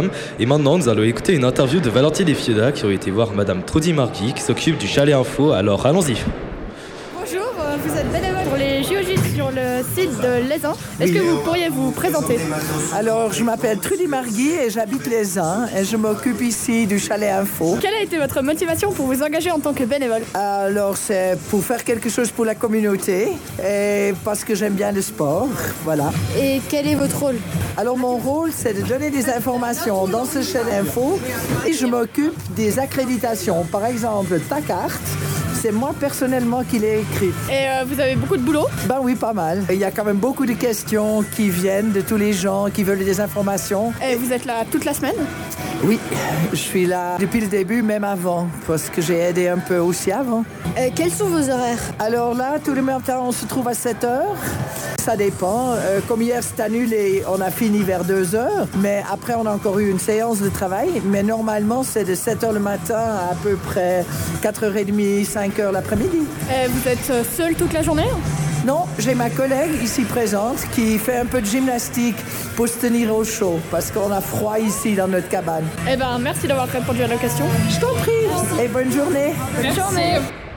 Instagram. Et maintenant, nous allons écouter une interview de Valentine et Fiona qui ont été voir Madame Trudy Margui qui s'occupe du chalet info. Alors allons-y. Bonjour, vous êtes bénévole pour les JOJ sur le site de Lézin. Est-ce que vous pourriez vous présenter? Alors, je m'appelle Trudy Margui et j'habite Lézin et je m'occupe ici du chalet info. Quelle a été votre motivation pour vous engager en tant que bénévole? Alors, c'est pour faire quelque chose pour la communauté et parce que j'aime bien le sport, voilà. Et quel est votre rôle? Alors, mon rôle, c'est de donner des informations dans ce chalet info et je m'occupe des accréditations. Par exemple, ta carte, c'est moi personnellement qui l'ai écrite. Et vous avez beaucoup de boulot? Ben oui, pas mal. Il y a quand même beaucoup de questions qui viennent de tous les gens qui veulent des informations. Et vous êtes là toute la semaine? Oui, je suis là depuis le début, même avant, parce que j'ai aidé un peu aussi avant. Quels sont vos horaires? Alors là, tous les matins, on se trouve à 7 heures. Ça dépend. Comme hier, c'est annulé, on a fini vers 2 heures. Mais après, on a encore eu une séance de travail. Mais normalement, c'est de 7 heures le matin à peu près 4h30, 5 heures l'après-midi. Vous êtes seul toute la journée? Non, j'ai ma collègue ici présente qui fait un peu de gymnastique pour se tenir au chaud parce qu'on a froid ici dans notre cabane. Merci d'avoir répondu à la question. Je t'en prie et bonne journée. Bonne journée.